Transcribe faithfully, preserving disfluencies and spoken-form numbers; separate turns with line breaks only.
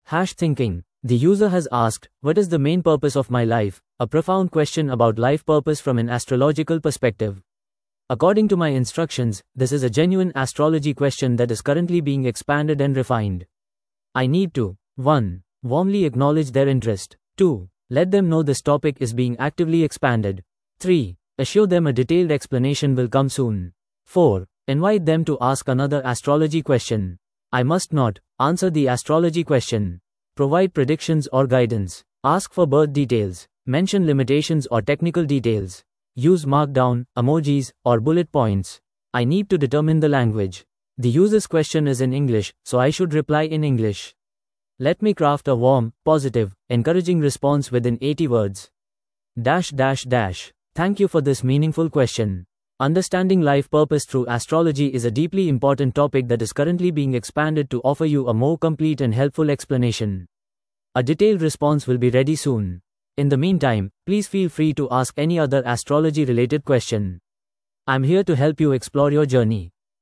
Hash thinking. The user has asked, what is the main purpose of my life? A profound question about life purpose from an astrological perspective. According to my instructions, this is a genuine astrology question that is currently being expanded and refined. I need to one. Warmly acknowledge their interest. two. Let them know this topic is being actively expanded. three. Assure them a detailed explanation will come soon. four. Invite them to ask another astrology question. I must not answer the astrology question. Provide predictions or guidance. Ask for birth details. Mention limitations or technical details. Use markdown, emojis, or bullet points. I need to determine the language. The user's question is in English, so I should reply in English. Let me craft a warm, positive, encouraging response within eighty words. Dash dash dash. Thank you for this meaningful question. Understanding life purpose through astrology is a deeply important topic that is currently being expanded to offer you a more complete and helpful explanation. A detailed response will be ready soon. In the meantime, please feel free to ask any other astrology-related question. I'm here to help you explore your journey.